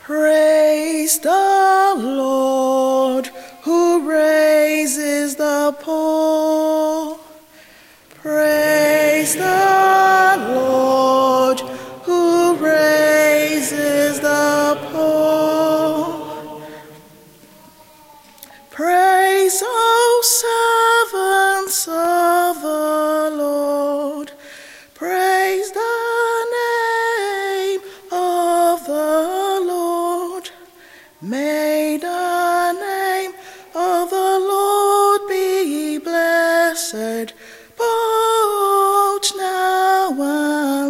Praise the Lord, who raises the poor. Praise the Lord, who raises the poor. Praise, O servants of the Lord. Praise the name of the Lord. May the name of the Lord be blessed, both now and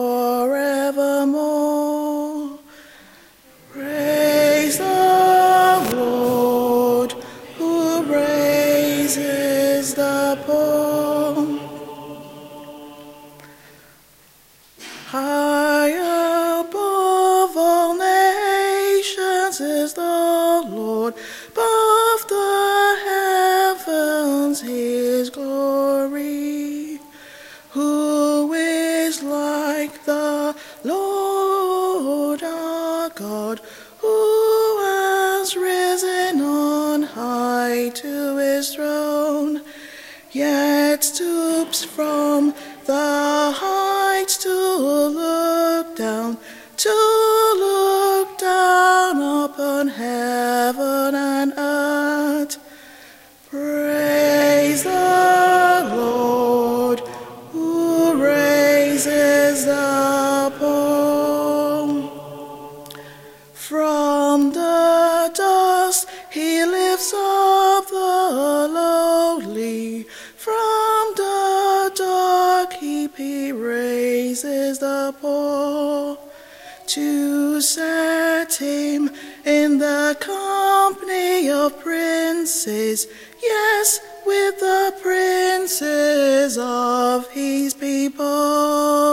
forevermore. Praise the Lord, who raises the poor. High above all nations is the Lord, above the heavens his glory. Who is like the Lord our God, who has risen on high to his throne, yet stoops from the heights to look down upon heaven and earth. Praise the Lord, who raises the poor. From the dust he lifts up the lowly. From the dark heap he raises the poor, to set him in the company of princes, yes, with the princes of his people.